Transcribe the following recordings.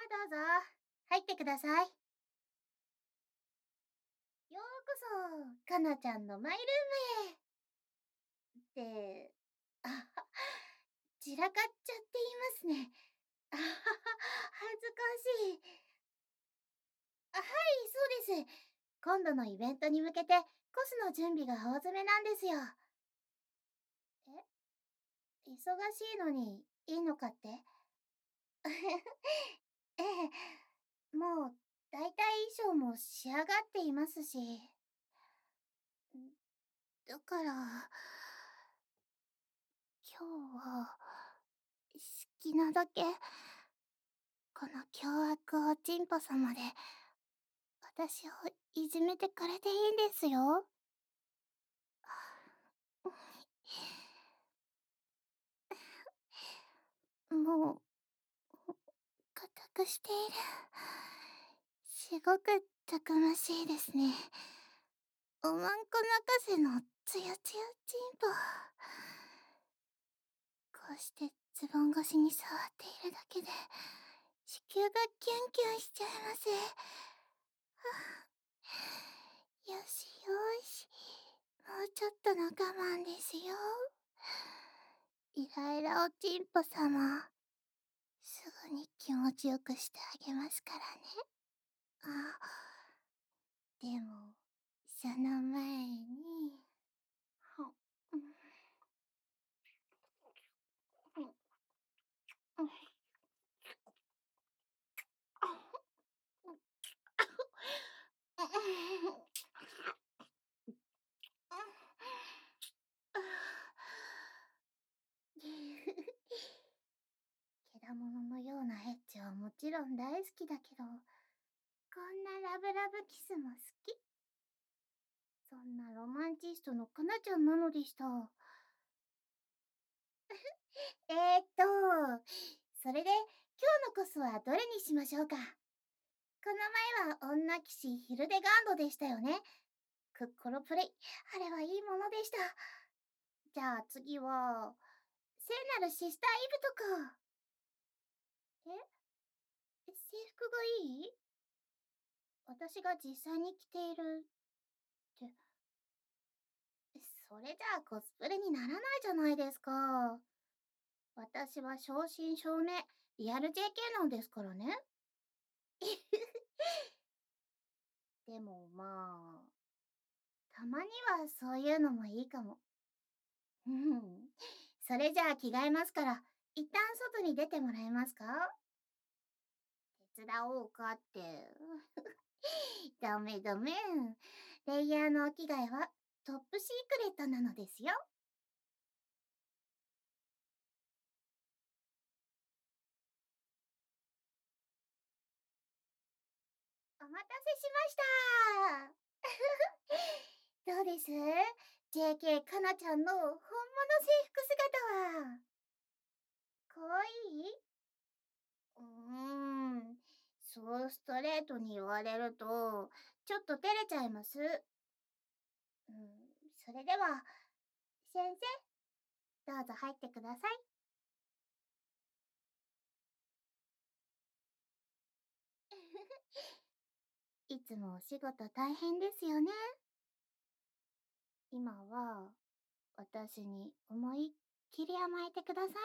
どうぞ。入ってください。ようこそ、かなちゃんのマイルームへ。って、あは、散らかっちゃっていますね。あはは、恥ずかしい。はい、そうです。今度のイベントに向けて、コスの準備が大詰めなんですよ。忙しいのに、いいのかって？ええ、もう、だいたい衣装も仕上がっていますし。だから、今日は、好きなだけ、この凶悪おちんぽ様で、私をいじめてくれていいんですよ。もう、固くしている。すごくたくましいですね。おまんこ泣かせのつやつやちんぽ。こうしてズボン越しに触っているだけで、子宮がキュンキュンしちゃいます。よしよし。もうちょっとの我慢ですよ。イライラおちんぽ様。すぐに気持ちよくしてあげますからね。あ、でも、その前に、ほ、うん、うん、うん、けだもののようなエッチはもちろん大好きだけど、こんなラブラブキスも好き。そんなロマンチストのかなちゃんなのでした。それで今日のコスはどれにしましょうか？この前は女騎士ヒルデガンドでしたよね。クッコロプレイ。あれはいいものでした。じゃあ次は、聖なるシスターイブとか。制服がいい？私が実際に着ているって。それじゃあコスプレにならないじゃないですか。私は正真正銘、リアル JK なんですからね。でもまあ、たまにはそういうのもいいかも。うん。それじゃあ着替えますから、一旦外に出てもらえますか？手伝おうかって。ダメダメ。レイヤーのお着替えはトップシークレットなのですよ。お待たせしました。どうです？ JK かなちゃんの本物制服姿は。かわいい？そうストレートに言われると、ちょっと照れちゃいます。それでは、先生、どうぞ入ってください。いつもお仕事大変ですよね。今は、私に思いっきり甘えてください。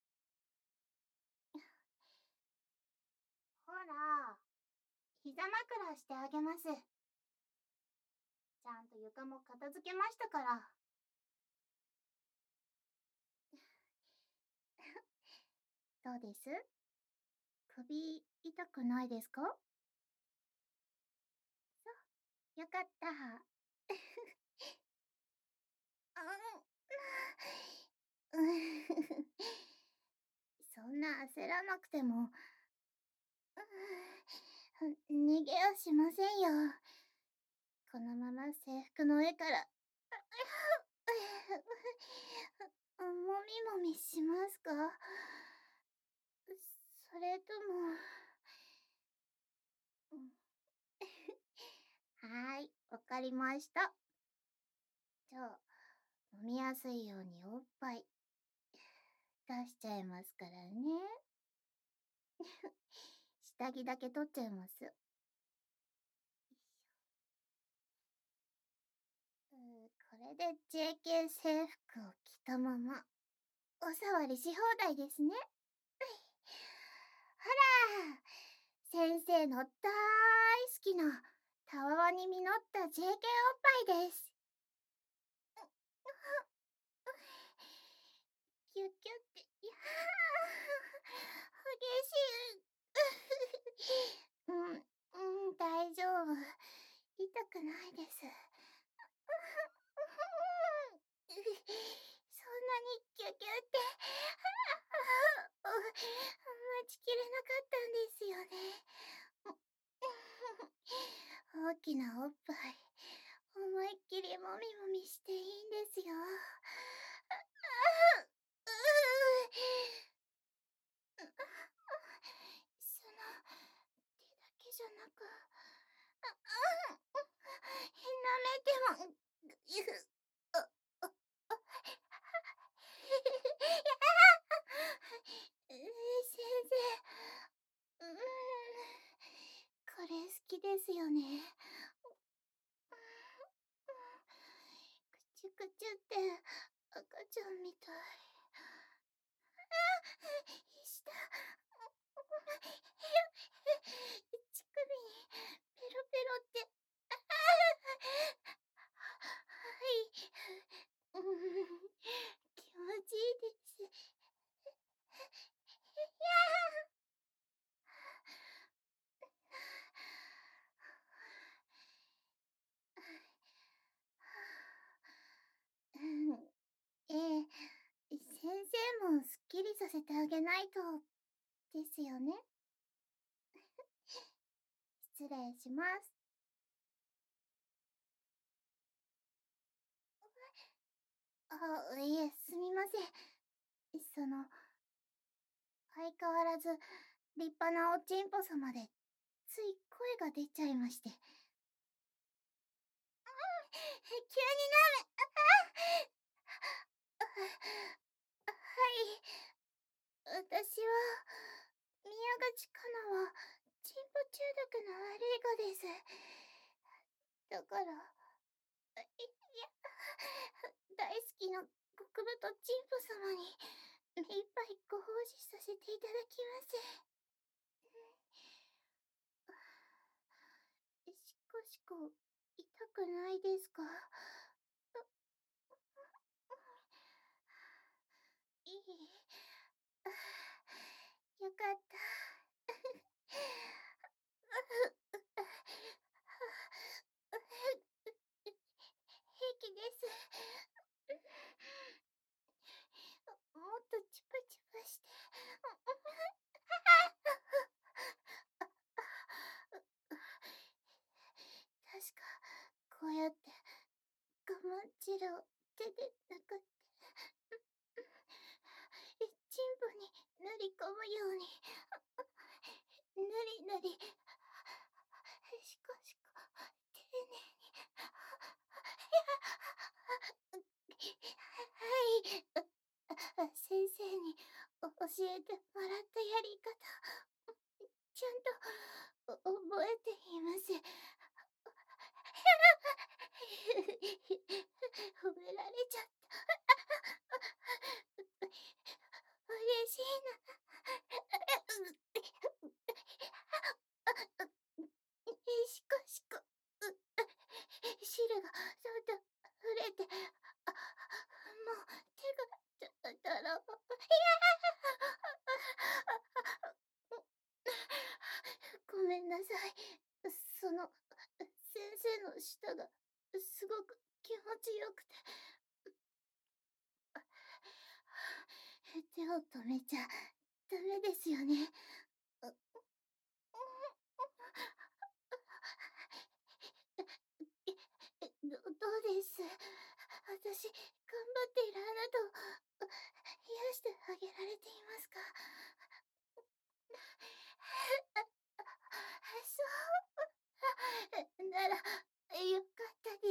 ほら、膝枕してあげます。ちゃんと床も片付けましたから。どうです？首痛くないですか？そう、よかった。うん。そんな焦らなくても、逃げはしませんよ。このまま制服の上から、もみもみしますか？それとも、はーい、わかりました。じゃあ、飲みやすいようにおっぱい出しちゃいますからね。し下着だけ取っちゃいます。これで JK 制服を着たまま、おさわりし放題ですね。ほら、先生の大好きなたわわに実った JK おっぱいです。キュッキュって、いや激しい。大丈夫。痛くないです。そんなにキュキュって、待ちきれなかったんですよね。大きなおっぱい、思いっきりもみもみしていいんですよ。その、手だけじゃなく、舐めても、先生、これ好きですよね。くちゅくちゅって赤ちゃんみたい。下、乳首にペロペロって。はい。気持ちいいです。ええ、先生もすっきりさせてあげないと、ですよね。失礼します。いえ、すみません。その、相変わらず立派なおちんぽ様で、つい声が出ちゃいまして。急にはい。私は、宮口かなは、チンポ中毒の悪い子です。だから、大好きな極太チンポ様に、目いっぱいご奉仕させていただきます。しこしこ、痛くないですか？いい。よかった。平気です。もっとチュパチュパして。確か、こうやって、我慢汁を手でなくって、チンポに塗り込むように、ぬりぬり、しこしこ、丁寧に。はい。先生に教えてもらったやり方、ちゃんと覚えています。褒められちゃった。嬉しいな。しこしこ。汁がそっと触れて、もう手がだろう。ごめんなさい。先生の舌がすごく気持ちよくて。手を止めちゃダメですよね。どうです？私、頑張っているあなたを癒してあげられていますか？そう。なら、よかったです。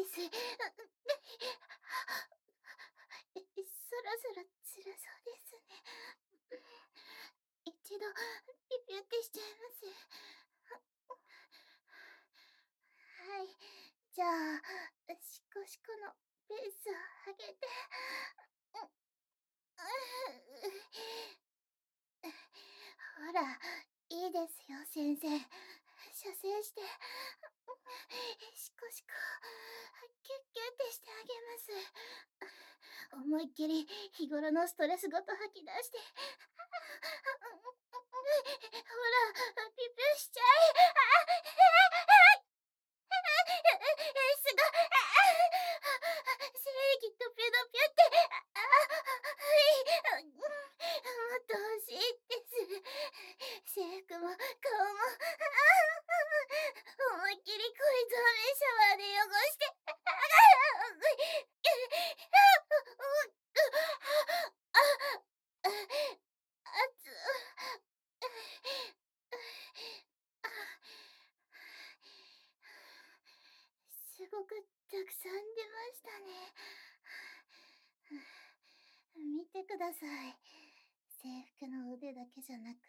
そろそろ辛そうですね。一度、ピピュってしちゃいます。 ペースを上げて。ほら、いいですよ、先生。射精して、シコシコ、キュッキュってしてあげます。思いっきり日頃のストレスごと吐き出して。ほら、ピピしちゃえ。すごい。精液とピュドピュって。はい。もっと欲しいです。制服も顔も。思いっきりこいつをシャワーで汚して。すごくたくさん出ましたね。見てください。制服の腕だけじゃなく、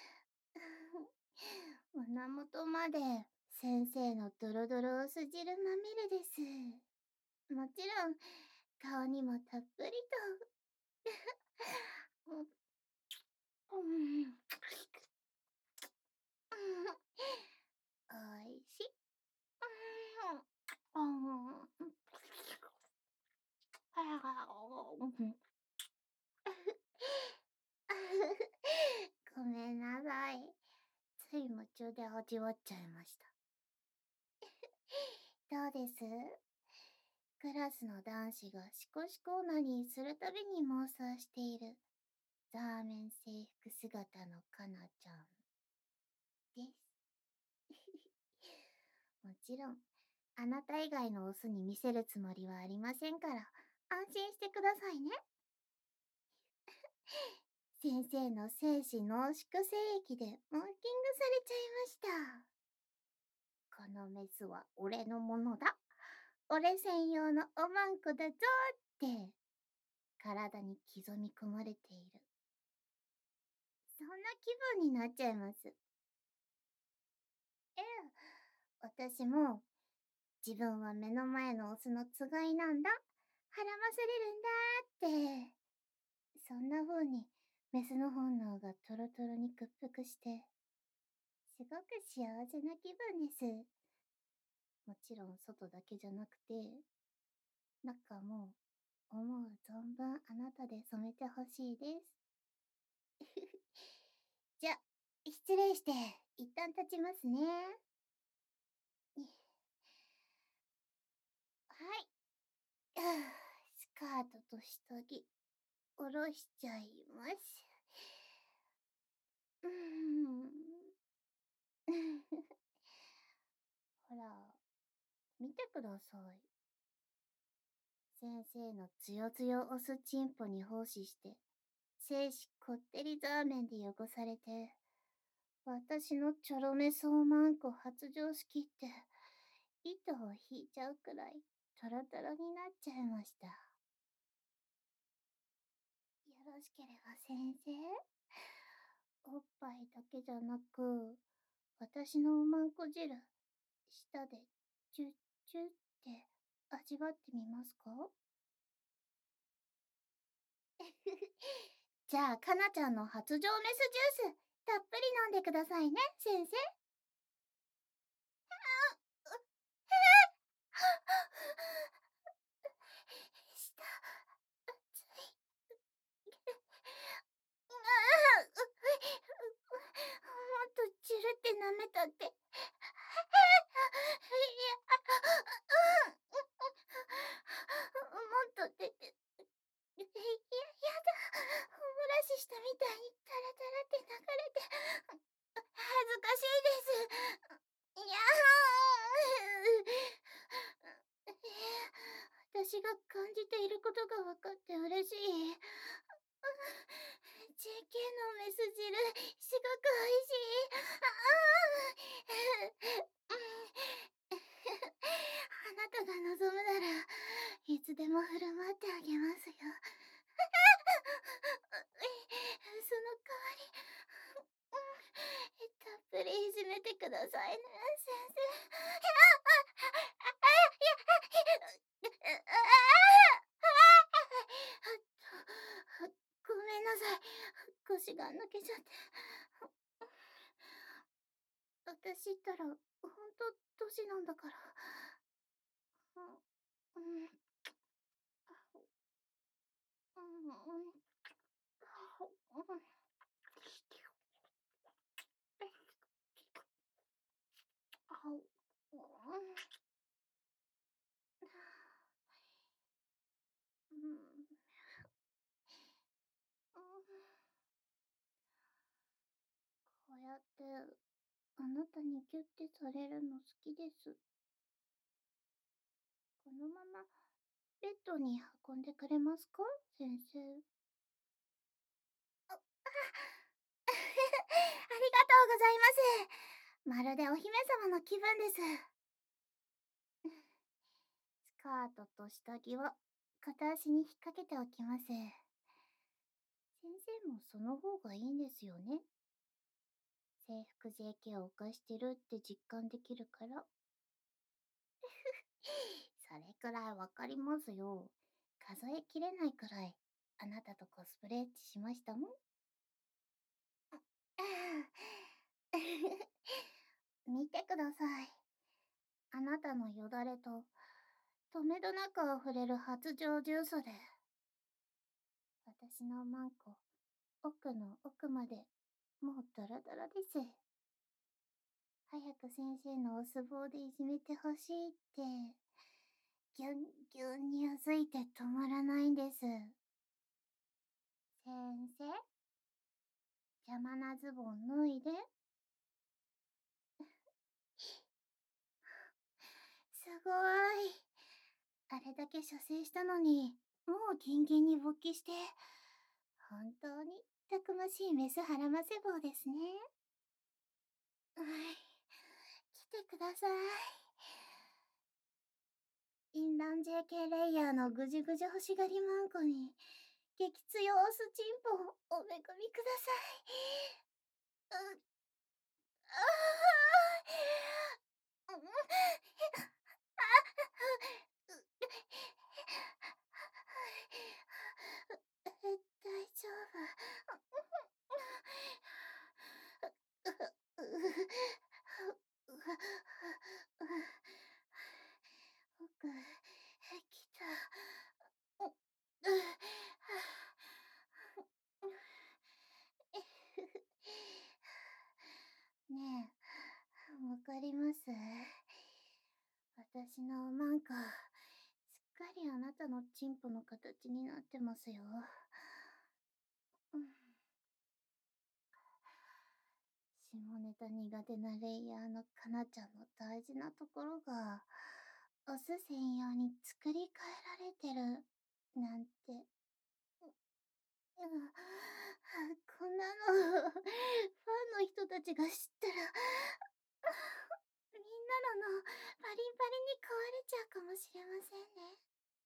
胸元まで先生のドロドロすじるまみれです。もちろん、顔にもたっぷりと。おいしい。ごめんなさい。つい夢中で味わっちゃいました。どうです？クラスの男子がシコシコオナニーするたびに妄想しているザーメン制服姿のかなちゃんです。もちろん、あなた以外のオスに見せるつもりはありませんから、安心してくださいね。先生の精子濃縮精液でマーキングされちゃいました。このメスは俺のものだ。俺専用のおまんこだぞって、体に刻み込まれている。そんな気分になっちゃいます。ええ、私も自分は目の前のオスのつがいなんだ。はらまされるんだって。そんな風にメスの本能がトロトロに屈服して、すごく幸せな気分です。もちろん外だけじゃなくて、中も思う存分あなたで染めてほしいです。じゃ、失礼して、一旦立ちますね。はい。スカートと下着、下ろしちゃいます。ほら、見てください。先生のつよつよ押すチンポに奉仕して、精子こってりザーメンで汚されて、私のチョロメソーマンコ発情式って、糸を引いちゃうくらいトロトロになっちゃいました。よろしければ先生、おっぱいだけじゃなく、私のおまんこ汁、舌でチュッチュッって味わってみますか？じゃあ、かなちゃんの発情メスジュース、たっぷり飲んでくださいね、先生。舌、熱い。もっとチュルって舐めたって。いや、もっと出て。やだ。お漏らししたみたいにタラタラって流れて、恥ずかしいです。いや私が感じていることが分かって嬉しい。JK のメス汁、すごく美味しい。あなたが望むなら、いつでも振る舞ってあげますよ。その代わり、たっぷりいじめてくださいね、先生。 ちゃって。私ったら、ほんと、年なんだから。うん、うん、うん、うん、うん、こうやって、あなたにギュッてされるの好きです。このまま、ベッドに運んでくれますか、先生。あ、ありがとうございます。まるでお姫様の気分です。スカートと下着は片足に引っ掛けておきます。先生もその方がいいんですよね。制服 JK を犯してるって実感できるから。それくらいわかりますよ。数えきれないくらい、あなたとコスプレッチしましたもん。見てください。あなたのよだれと、とめどなく溢れる発情重曹で、私のマンコ、奥の奥まで、もうドラドラです。早く先生のお相撲でいじめてほしいって、ぎゅんぎゅんにうずいて止まらないんです。先生、邪魔なズボン脱いで。すごい。あれだけ射精したのに、もうギンギンに勃起して、本当にたくましいメスハラマセ棒ですね。はい。来てください。インラン JK レイヤーのぐじゅぐじゅ欲しがりマンコに、激強オスチンポをお恵みください。う、ああ、う、大丈夫。僕、来た。ねえ、わかります？私のマンコ、すっかりあなたのチンポの形になってますよ。下ネタ苦手なレイヤーのかなちゃんの大事なところが、オス専用に作り変えられてる、なんて。こんなの、ファンの人たちが知ったら、みんなのパリンパリンに壊れちゃうかもしれませんね。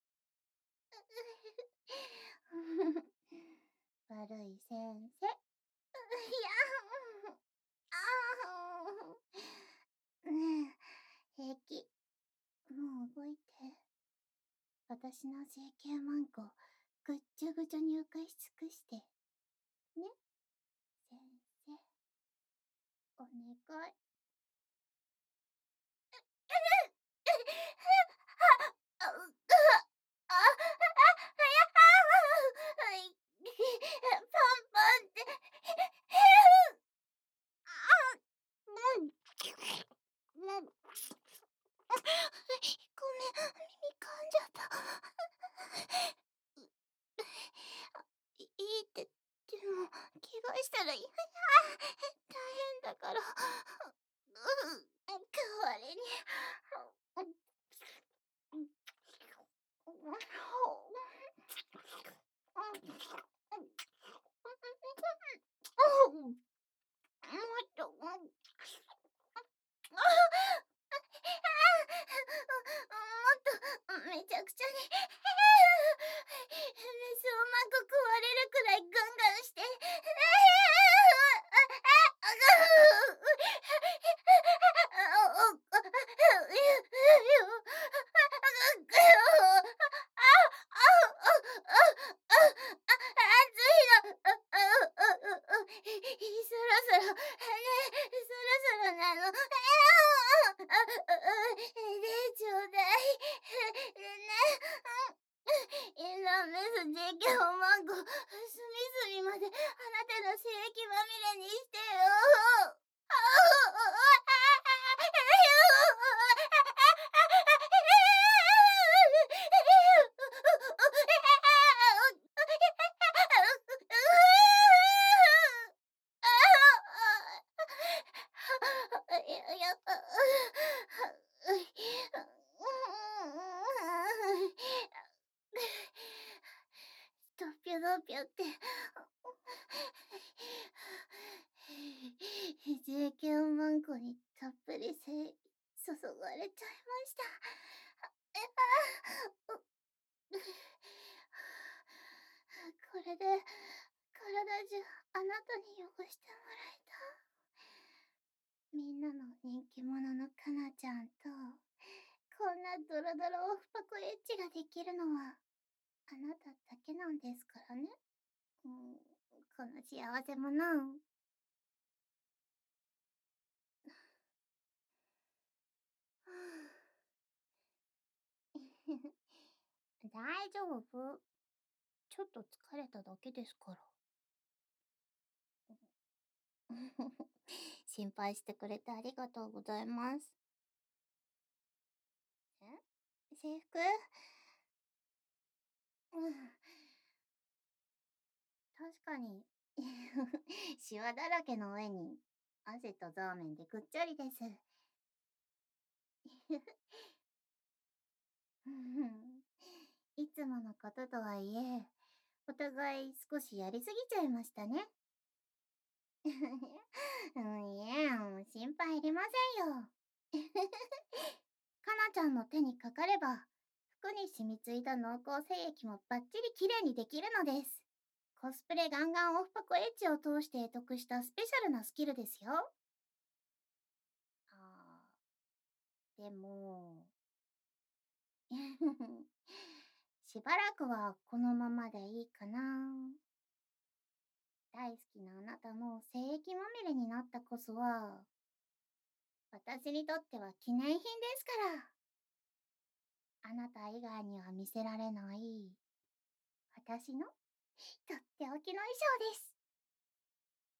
悪い先生。いや、ねえ、平気。もう動いて。私の JK マンコ、ぐっちゃぐちゃに浮かし尽くして。ね、先生。お願い。あ、う、あ、はい。パンパンって、うん。ごめん、耳噛んじゃった。いいって、でも、怪我したら、大変だから。代わりに。もっと、もっと、めちゃくちゃに、メスをうまく食われるくらいガンガンして、 ろ、ねえ、そろそろなの。ちょうだい。ねインラーメス JK をマンゴ隅々まであなたの精液まみれにしてよ。ドピョドピョって JK マンコにたっぷり注がれちゃいました。これで体中あなたに汚してもらえた。みんなの人気者のかなちゃんとこんなドロドロオフパコエッチができるのはあなただけなんですからね。うん、この幸せ者。大丈夫。ちょっと疲れただけですから。心配してくれてありがとうございます。制服。うん、確かに。シワだらけの上に汗とザーメンでぐっちゃりです。いつものこととはいえ、お互い少しやりすぎちゃいましたね。いえ、心配いりませんよ。かなちゃんの手にかかれば、服に染みついた濃厚精液もバッチリ綺麗にできるのです。コスプレガンガンオフパコエッジを通して得得したスペシャルなスキルですよ。あでも、しばらくはこのままでいいかな。大好きなあなたの精液まみれになったこそは、私にとっては記念品ですから。あなた以外には見せられない、私のとっておきの衣装です。